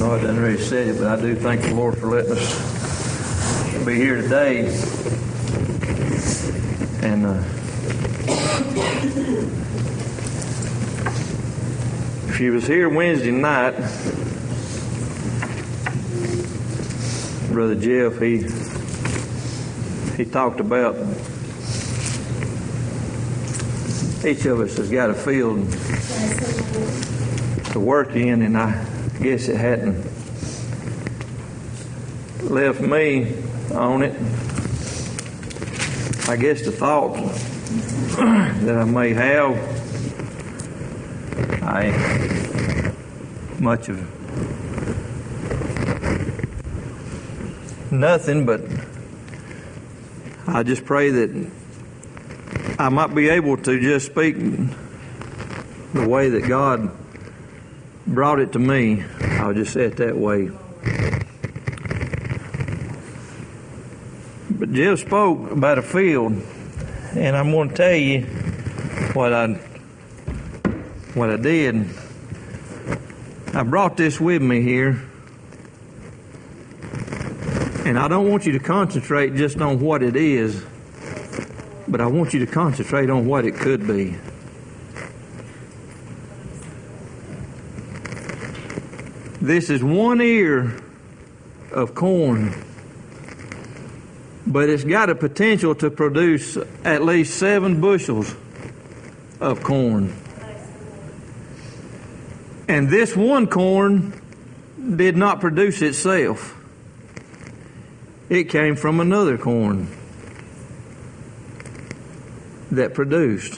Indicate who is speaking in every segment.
Speaker 1: I done already said it, but I do thank the Lord for letting us be here today. And if you was here Wednesday night, Brother Jeff, he talked about each of us has got a field to work in, and I guess it hadn't left me on it. I guess the thoughts that I may have, I ain't much of nothing, but I just pray that I might be able to just speak the way that God brought it to me. I'll just say it that way. But Jeff spoke about a field, and I'm going to tell you what I did. I brought this with me here, and I don't want you to concentrate just on what it is, but I want you to concentrate on what it could be. This is 1 ear of corn, but it's got a potential to produce at least 7 bushels of corn. And this one corn did not produce itself. It came from another corn that produced.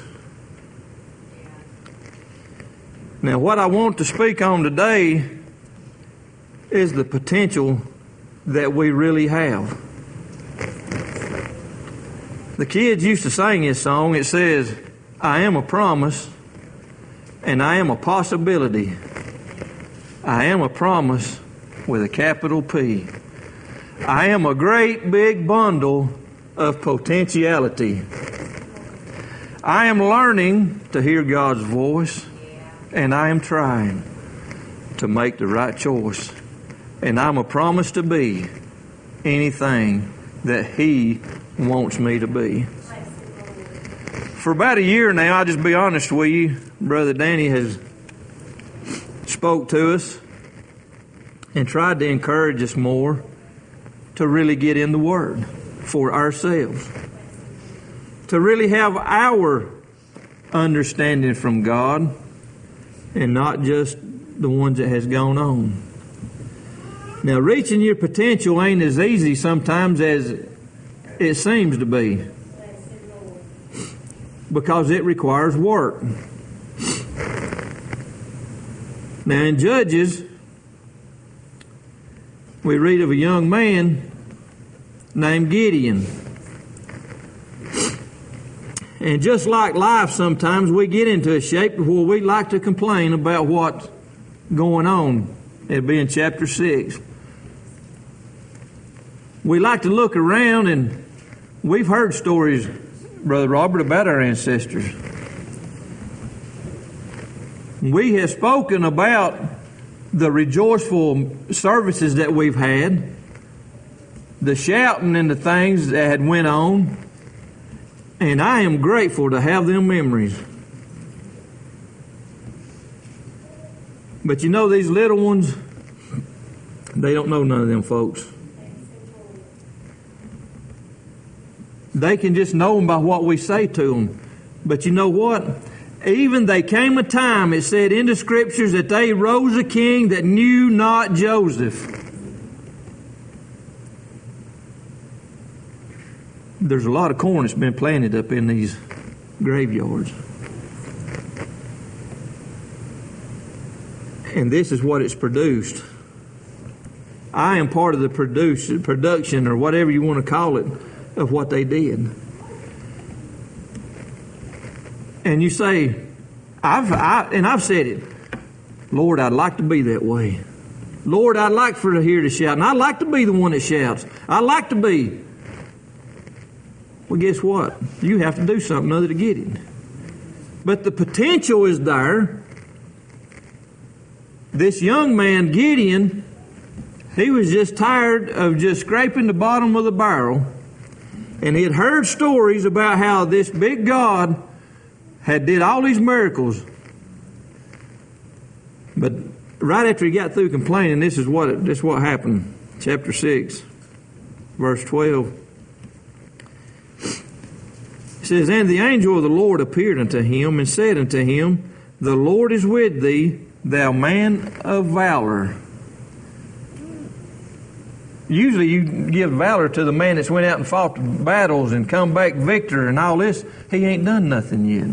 Speaker 1: Now, what I want to speak on today is the potential that we really have. The kids used to sing this song. It says, I am a promise and I am a possibility. I am a promise with a capital P. I am a great big bundle of potentiality. I am learning to hear God's voice, and I am trying to make the right choice. And I'm a promise to be anything that He wants me to be. For about a year now, I'll just be honest with you, Brother Danny has spoke to us and tried to encourage us more to really get in the Word for ourselves, to really have our understanding from God and not just the ones that has gone on. Now, reaching your potential ain't as easy sometimes as it seems to be, because it requires work. Now, in Judges, we read of a young man named Gideon. And just like life, sometimes we get into a shape where we like to complain about what's going on. It'll be in chapter 6. We like to look around, and we've heard stories, Brother Robert, about our ancestors. We have spoken about the rejoiceful services that we've had, the shouting and the things that had went on, and I am grateful to have them memories. But you know, these little ones, they don't know none of them folks. They can just know them by what we say to them. But you know what? Even there came a time, it said in the Scriptures, that they rose a king that knew not Joseph. There's a lot of corn that's been planted up in these graveyards. And this is what it's produced. I am part of the production, or whatever you want to call it, of what they did. And you say, I've said it, Lord, I'd like to be that way. Lord, I'd like to hear the shout, and I'd like to be the one that shouts. I'd like to be. Well, guess what? You have to do something other to get it. But the potential is there. This young man, Gideon, He was just tired of just scraping the bottom of the barrel. And he had heard stories about how this big God had did all these miracles. But right after he got through complaining, this is what happened. Chapter 6, verse 12. It says, "And the angel of the Lord appeared unto him, and said unto him, The Lord is with thee, thou man of valor." Usually you give valor to the man that's went out and fought battles and come back victor and all this. He ain't done nothing yet.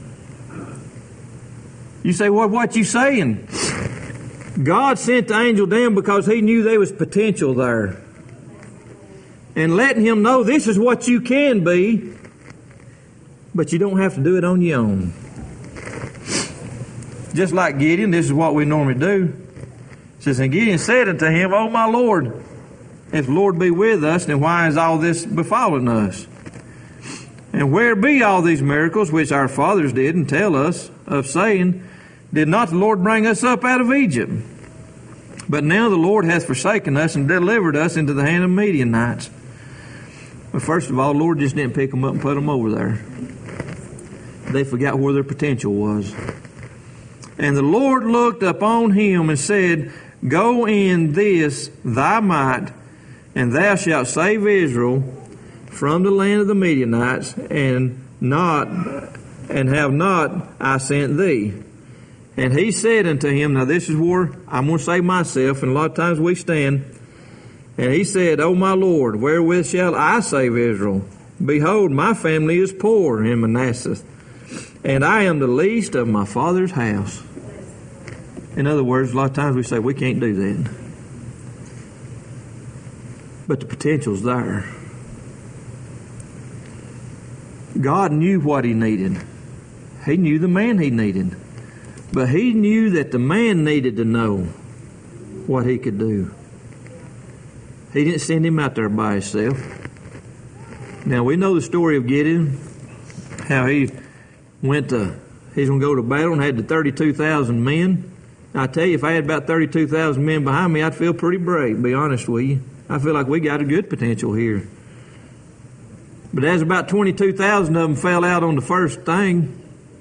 Speaker 1: You say, what you saying? God sent the angel down because he knew there was potential there. And letting him know this is what you can be, but you don't have to do it on your own. Just like Gideon, this is what we normally do. It says, "And Gideon said unto him, O my Lord, if the Lord be with us, then why is all this befallen us? And where be all these miracles which our fathers did and tell us of, saying, Did not the Lord bring us up out of Egypt? But now the Lord hath forsaken us and delivered us into the hand of Midianites." But first of all, the Lord just didn't pick them up and put them over there. They forgot where their potential was. "And the Lord looked upon him and said, Go in this thy might, and thou shalt save Israel from the land of the Midianites, and have not I sent thee. And he said unto him," now this is where I'm going to say myself, and a lot of times we stand. "And he said, O my Lord, wherewith shall I save Israel? Behold, my family is poor in Manasseh, and I am the least of my father's house." In other words, a lot of times we say we can't do that. But the potential's there. God knew what he needed. He knew the man he needed. But he knew that the man needed to know what he could do. He didn't send him out there by himself. Now, we know the story of Gideon, how he's going to go to battle and had the 32,000 men. I tell you, if I had about 32,000 men behind me, I'd feel pretty brave, to be honest with you. I feel like we got a good potential here. But as about 22,000 of them fell out on the first thing,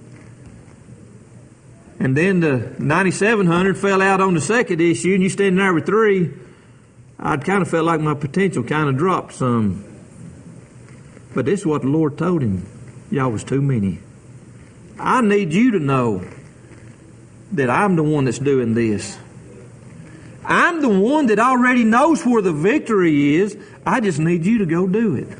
Speaker 1: and then the 9,700 fell out on the second issue, and you standing there with 3, I'd kind of felt like my potential kind of dropped some. But this is what the Lord told him. Y'all was too many. I need you to know that I'm the one that's doing this. I'm the one that already knows where the victory is. I just need you to go do it.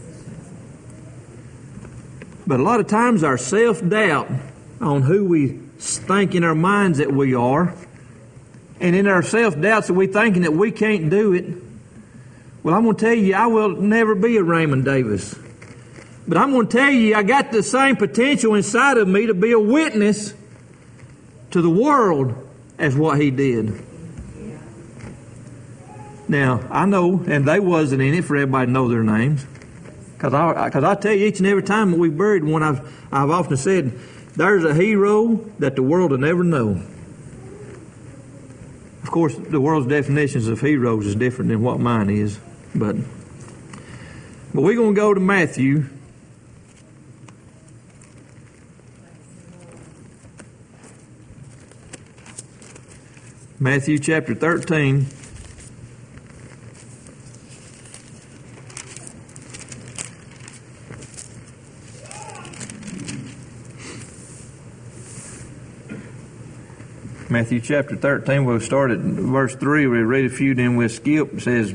Speaker 1: But a lot of times our self-doubt on who we think in our minds that we are, and in our self-doubts that we thinking that we can't do it, well, I'm going to tell you, I will never be a Raymond Davis. But I'm going to tell you, I got the same potential inside of me to be a witness to the world as what he did. Now, I know, and they wasn't in it for everybody to know their names. Because I tell you, each and every time that we buried one, I've often said, there's a hero that the world will never know. Of course, the world's definitions of heroes is different than what mine is. But we're going to go to Matthew. Matthew chapter 13. Matthew chapter 13, we'll start at verse 3. We'll read a few, then we'll skip. It says,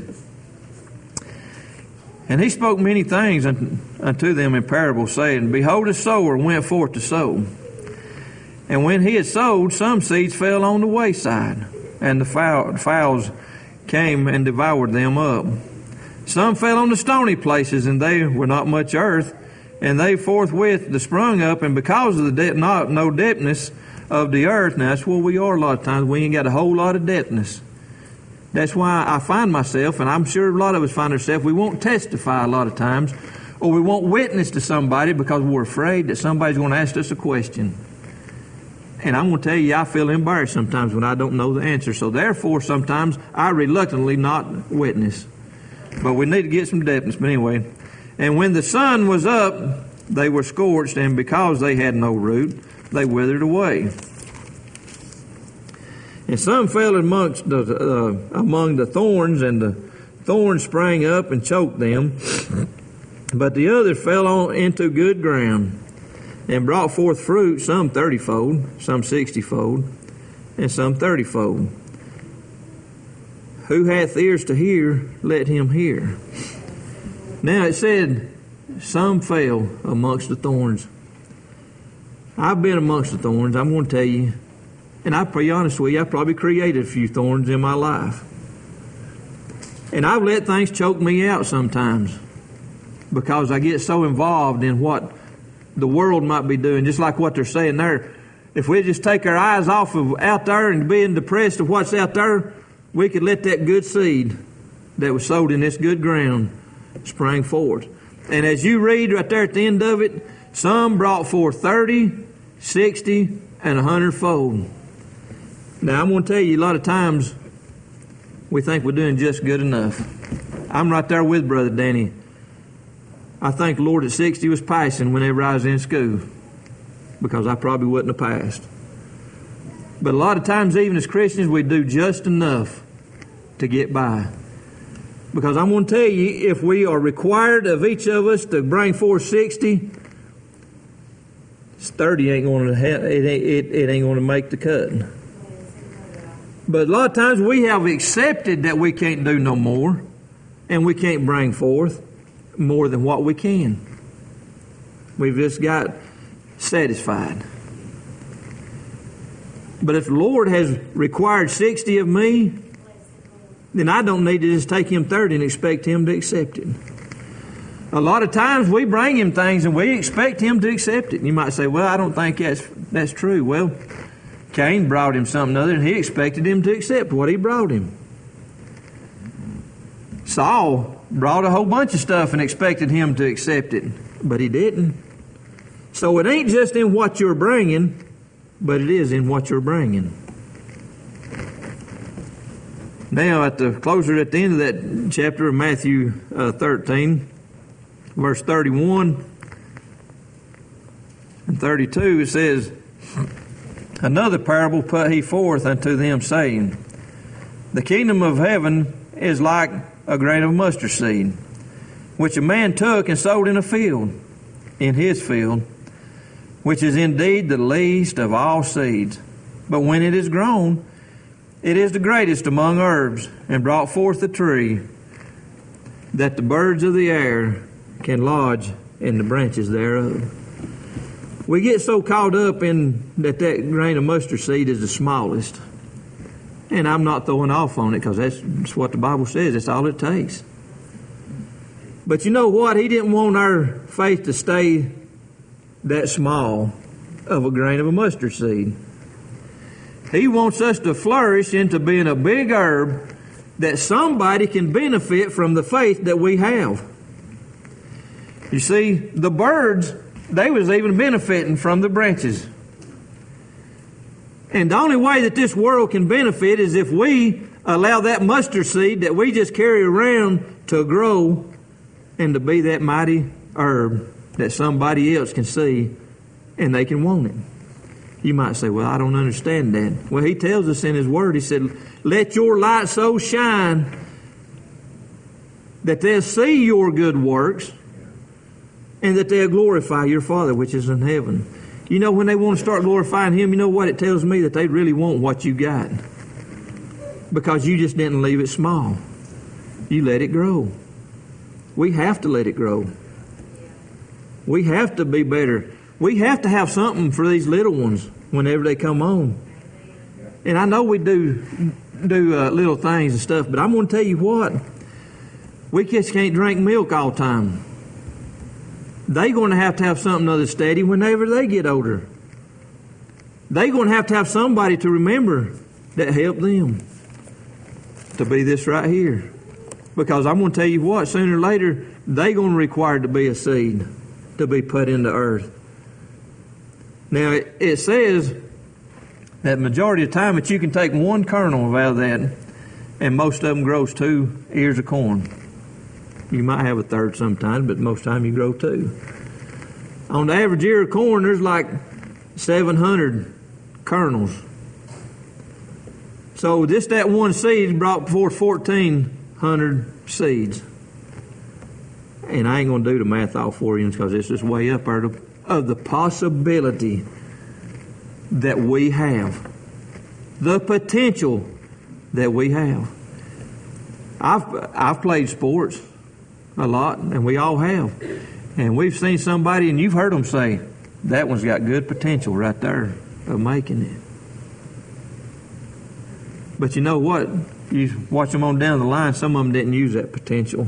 Speaker 1: "And he spoke many things unto them in parables, saying, Behold, a sower went forth to sow. And when he had sowed, some seeds fell on the wayside, and the fowls came and devoured them up. Some fell on the stony places, and they were not much earth, and they forthwith sprung up, and because of the no depthness of the earth," now that's where we are a lot of times, we ain't got a whole lot of depthness. That's why I find myself, and I'm sure a lot of us find ourselves, we won't testify a lot of times, or we won't witness to somebody because we're afraid that somebody's going to ask us a question. And I'm going to tell you, I feel embarrassed sometimes when I don't know the answer. So therefore, sometimes I reluctantly not witness. But we need to get some depthness. But anyway, and when the sun was up, they were scorched, and because they had no root, they withered away. And some fell among the thorns, and the thorns sprang up and choked them. But the others fell into good ground, and brought forth fruit, some 30-fold, some 60-fold, and some 30-fold. Who hath ears to hear, let him hear. Now it said, some fell amongst the thorns. I've been amongst the thorns, I'm going to tell you. And I'll be honest with you, I probably created a few thorns in my life. And I've let things choke me out sometimes because I get so involved in what the world might be doing, just like what they're saying there. If we just take our eyes off of out there and being depressed of what's out there, we could let that good seed that was sowed in this good ground spring forth. And as you read right there at the end of it, some brought forth 30, 60, and 100-fold. Now, I'm going to tell you, a lot of times we think we're doing just good enough. I'm right there with Brother Danny. I thank the Lord that 60 was passing whenever I was in school, because I probably wouldn't have passed. But a lot of times, even as Christians, we do just enough to get by. Because I'm going to tell you, if we are required of each of us to bring forth 60, 30 ain't going to it ain't going to make the cut. But a lot of times we have accepted that we can't do no more, and we can't bring forth more than what we can. We've just got satisfied. But if the Lord has required 60 of me, then I don't need to just take Him 30 and expect Him to accept it. A lot of times we bring Him things and we expect Him to accept it. And you might say, well, I don't think that's true. Well, Cain brought him something other, and he expected him to accept what he brought him. Saul brought a whole bunch of stuff and expected him to accept it, but he didn't. So it ain't just in what you're bringing, but it is in what you're bringing. Now, closer at the end of that chapter of Matthew 13, verse 31 and 32, it says, another parable put he forth unto them, saying, the kingdom of heaven is like a grain of mustard seed, which a man took and sowed in his field, which is indeed the least of all seeds. But when it is grown, it is the greatest among herbs, and brought forth a tree, that the birds of the air can lodge in the branches thereof. We get so caught up in that grain of mustard seed is the smallest. And I'm not throwing off on it, because that's what the Bible says. That's all it takes. But you know what? He didn't want our faith to stay that small of a grain of a mustard seed. He wants us to flourish into being a big herb that somebody can benefit from the faith that we have. You see, the birds, they was even benefiting from the branches. And the only way that this world can benefit is if we allow that mustard seed that we just carry around to grow and to be that mighty herb that somebody else can see and they can want it. You might say, well, I don't understand that. Well, He tells us in His Word, He said, let your light so shine that they'll see your good works and that they'll glorify your Father which is in heaven. You know, when they want to start glorifying Him, you know what? It tells me that they really want what you got. Because you just didn't leave it small. You let it grow. We have to let it grow. We have to be better. We have to have something for these little ones whenever they come on. And I know we do little things and stuff, but I'm going to tell you what. We just can't drink milk all the time. They're going to have something other steady whenever they get older. They're going to have somebody to remember that helped them to be this right here. Because I'm going to tell you what, sooner or later, they're going to require to be a seed to be put into earth. Now, it says that majority of the time that you can take one kernel out of that, and most of them grows 2 ears of corn. You might have a third sometimes, but most of the time you grow 2. On the average ear of corn, there's like 700 kernels. So just that one seed brought forth 1,400 seeds. And I ain't going to do the math all for you because it's just way up there of the possibility that we have. The potential that we have. I've played sports a lot, and we all have. And we've seen somebody, and you've heard them say, that one's got good potential right there of making it. But you know what? You watch them on down the line, some of them didn't use that potential.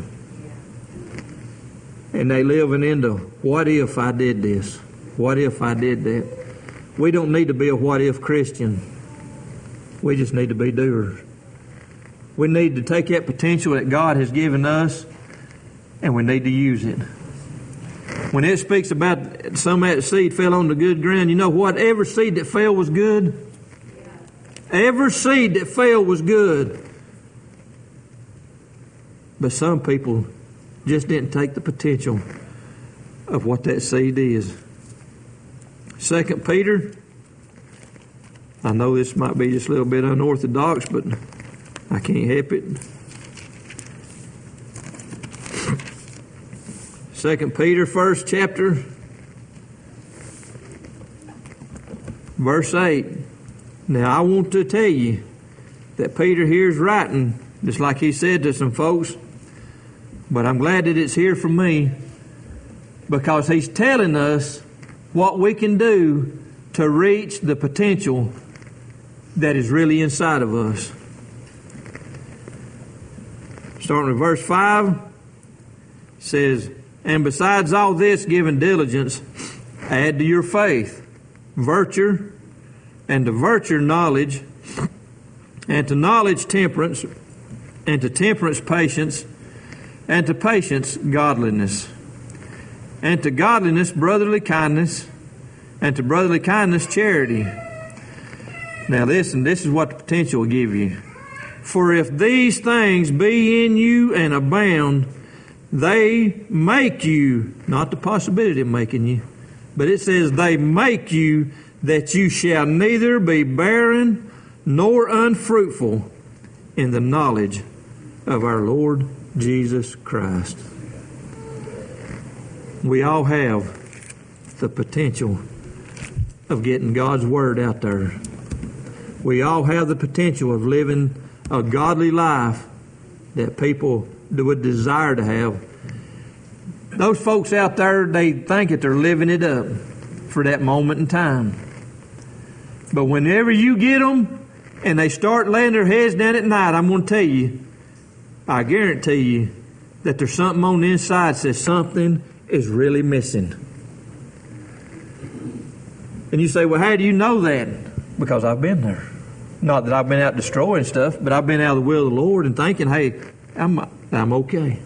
Speaker 1: And they living into, what if I did this? What if I did that? We don't need to be a what if Christian. We just need to be doers. We need to take that potential that God has given us, and we need to use it. When it speaks about some of that seed fell on the good ground, you know what? Every seed that fell was good. Every seed that fell was good. But some people just didn't take the potential of what that seed is. 2 Peter, I know this might be just a little bit unorthodox, but I can't help it. 2 Peter, 1st chapter, verse 8. Now I want to tell you that Peter here is writing, just like he said to some folks, but I'm glad that it's here from me, because he's telling us what we can do to reach the potential that is really inside of us. Starting with verse 5, says, and besides all this, giving diligence, add to your faith virtue, and to virtue knowledge, and to knowledge temperance, and to temperance patience, and to patience godliness, and to godliness brotherly kindness, and to brotherly kindness charity. Now listen, this is what the potential will give you. For if these things be in you and abound, they make you, not the possibility of making you, but it says they make you that you shall neither be barren nor unfruitful in the knowledge of our Lord Jesus Christ. We all have the potential of getting God's Word out there. We all have the potential of living a godly life that people would desire to have. Those folks out there, they think that they're living it up for that moment in time. But whenever you get them and they start laying their heads down at night, I'm going to tell you, I guarantee you that there's something on the inside that says something is really missing. And you say, well, how do you know that? Because I've been there. Not that I've been out destroying stuff, but I've been out of the will of the Lord and thinking, hey, I'm okay.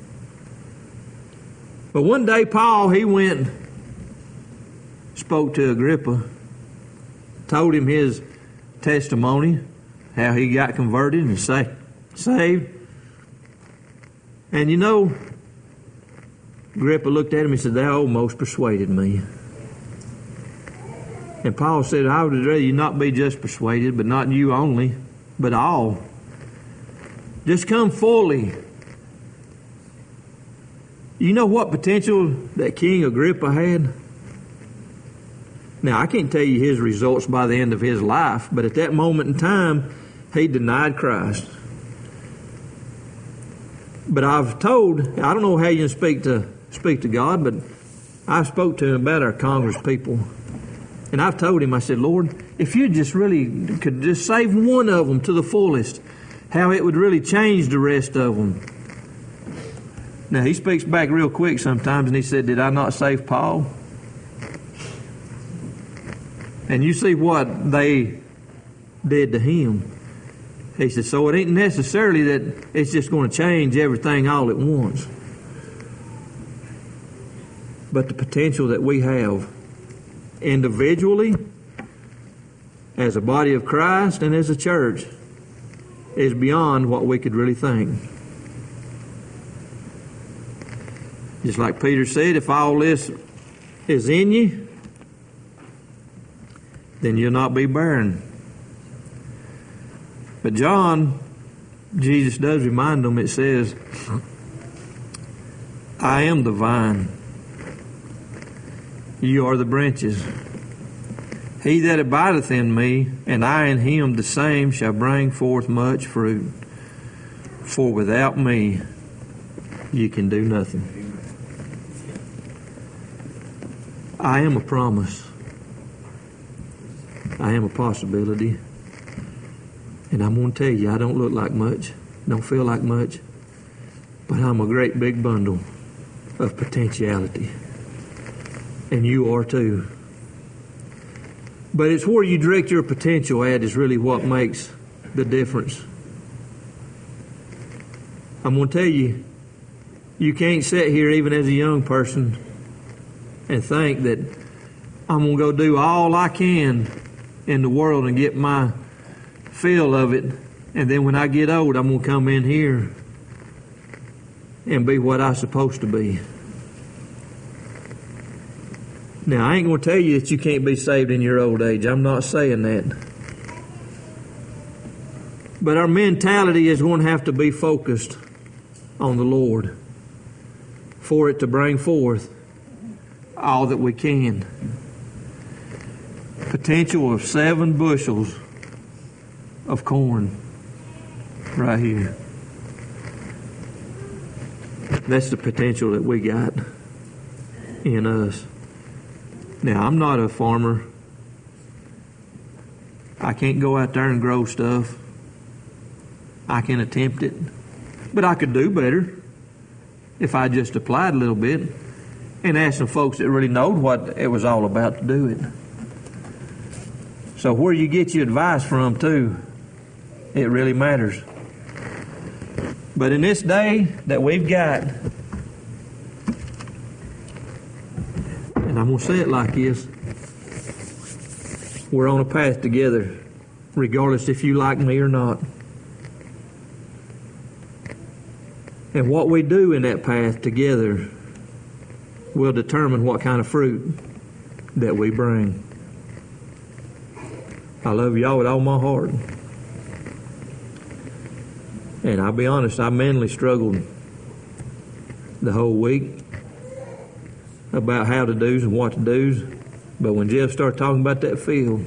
Speaker 1: But one day Paul, he went, spoke to Agrippa, told him his testimony, how he got converted and saved. And you know, Agrippa looked at him and said, thou almost persuaded me. And Paul said, I would rather you not be just persuaded, but not you only, but all. Just come fully. You know what potential that King Agrippa had? Now, I can't tell you his results by the end of his life, but at that moment in time, he denied Christ. But I've told, I don't know how you speak to God, but I spoke to him about our Congress people. And I've told him, I said, Lord, if you just really could just save one of them to the fullest, how it would really change the rest of them. Now, he speaks back real quick sometimes, and he said, did I not save Paul? And you see what they did to him. He said, so it ain't necessarily that it's just going to change everything all at once. But the potential that we have individually as a body of Christ and as a church is beyond what we could really think. Just like Peter said, if all this is in you, then you'll not be barren. But John, Jesus does remind them, it says, I am the vine. You are the branches. He that abideth in me, and I in him, the same shall bring forth much fruit. For without me, you can do nothing. I am a promise. I am a possibility. And I'm going to tell you, I don't look like much, don't feel like much, but I'm a great big bundle of potentiality. And you are too. But it's where you direct your potential at is really what makes the difference. I'm going to tell you, you can't sit here even as a young person and think that I'm going to go do all I can in the world and get my fill of it, and then when I get old, I'm going to come in here and be what I'm supposed to be. Now, I ain't going to tell you that you can't be saved in your old age. I'm not saying that. But our mentality is going to have to be focused on the Lord for it to bring forth all that we can. Potential of 7 bushels of corn right here. That's the potential that we got in us. Now, I'm not a farmer. I can't go out there and grow stuff. I can attempt it. But I could do better if I just applied a little bit and asked some folks that really knowed what it was all about to do it. So where you get your advice from, too, it really matters. But in this day that we've got, and I'm going to say it like this, we're on a path together, regardless if you like me or not. And what we do in that path together will determine what kind of fruit that we bring. I love y'all with all my heart. And I'll be honest, I mentally struggled the whole week about how to do's and what to do's. But when Jeff started talking about that field,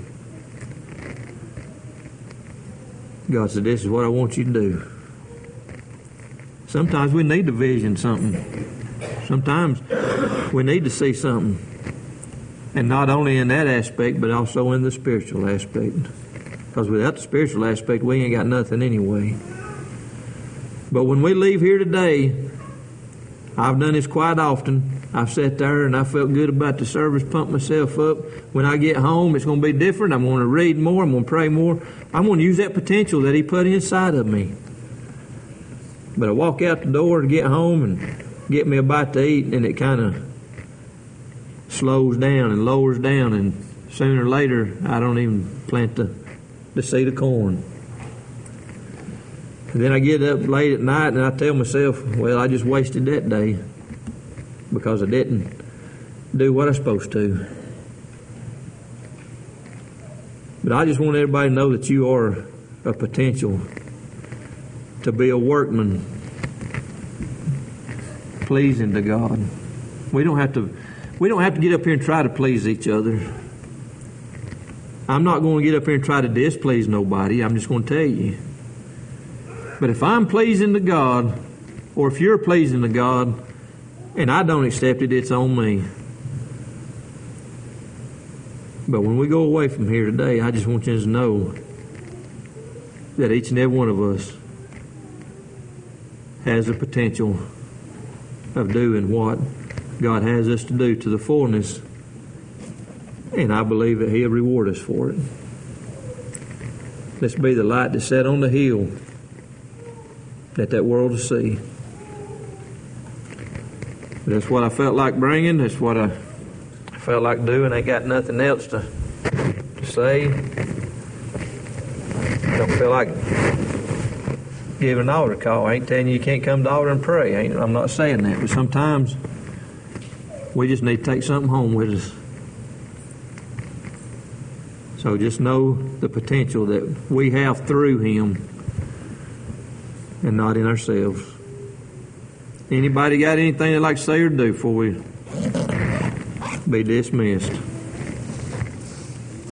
Speaker 1: God said, this is what I want you to do. Sometimes we need to vision something. Sometimes we need to see something. And not only in that aspect, but also in the spiritual aspect. Because without the spiritual aspect, we ain't got nothing anyway. But when we leave here today, I've done this quite often. I've sat there and I felt good about the service, pumped myself up. When I get home, it's going to be different. I'm going to read more. I'm going to pray more. I'm going to use that potential that He put inside of me. But I walk out the door to get home and get me a bite to eat, and it kind of slows down and lowers down, and sooner or later, I don't even plant the seed of corn. And then I get up late at night and I tell myself, well, I just wasted that day because I didn't do what I was supposed to. But I just want everybody to know that you are a potential to be a workman pleasing to God. We don't have to get up here and try to please each other. I'm not going to get up here and try to displease nobody. I'm just going to tell you. But if I'm pleasing to God, or if you're pleasing to God, and I don't accept it, it's on me. But when we go away from here today, I just want you to know that each and every one of us has the potential of doing what God has us to do to the fullness, and I believe that He'll reward us for it. Let's be the light that's set on the hill that world will see. But that's what I felt like bringing. That's what I felt like doing. I ain't got nothing else to say. feel like giving an altar call. I ain't telling you can't come to the altar and pray. I'm not saying that. But sometimes we just need to take something home with us. So just know the potential that we have through Him and not in ourselves. Anybody got anything they'd like to say or do before we be dismissed?